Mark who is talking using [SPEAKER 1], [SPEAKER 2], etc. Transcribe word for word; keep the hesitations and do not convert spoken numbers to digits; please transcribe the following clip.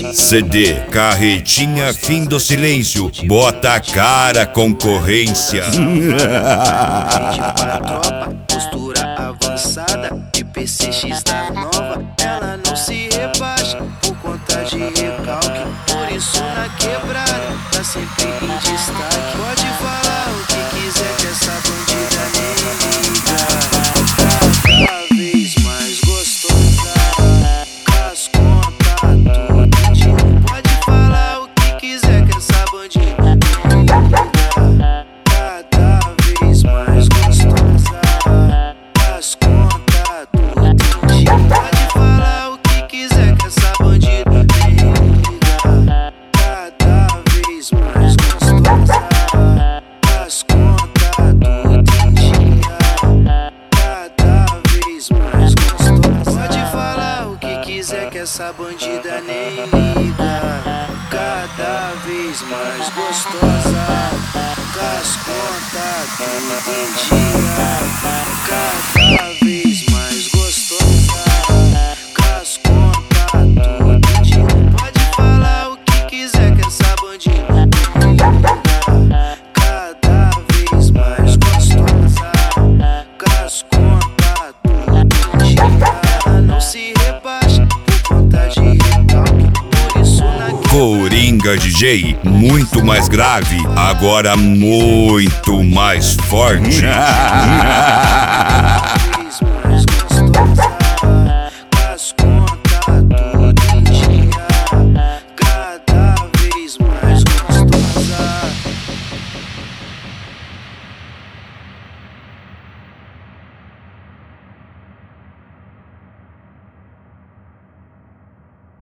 [SPEAKER 1] C D Carretinha Fim do Silêncio. Bota a cara, concorrência.
[SPEAKER 2] Pra tropa, postura avançada de P C X da nova. Ela não se rebaixa por conta de recalque. Por isso na quebrada tá sempre em destaque. Pode falar o que quiser que essa bandida nem liga. Cada vez mais gostosa, as contas tudo de. Pode falar o que quiser que essa bandida nem liga. Cada vez mais gostosa, as contas tudo de. Pode falar o que quiser que essa bandida nem liga. Cada vez mais gostosa, as contas tudo de. Cada vez mais gostosa. Pode falar o que quiser que essa bandida nem liga. Cada vez mais gostosa, as contas tudo em dia. Cada vez mais gostosa, as contas tudo em dia. Pode falar o que quiser que essa bandida nem liga. Cada vez mais gostosa, as contas tudo em dia. Ela não se rebaixa por conta de recalque. Por isso na
[SPEAKER 1] Coringa D J, muito mais grave, agora muito mais forte.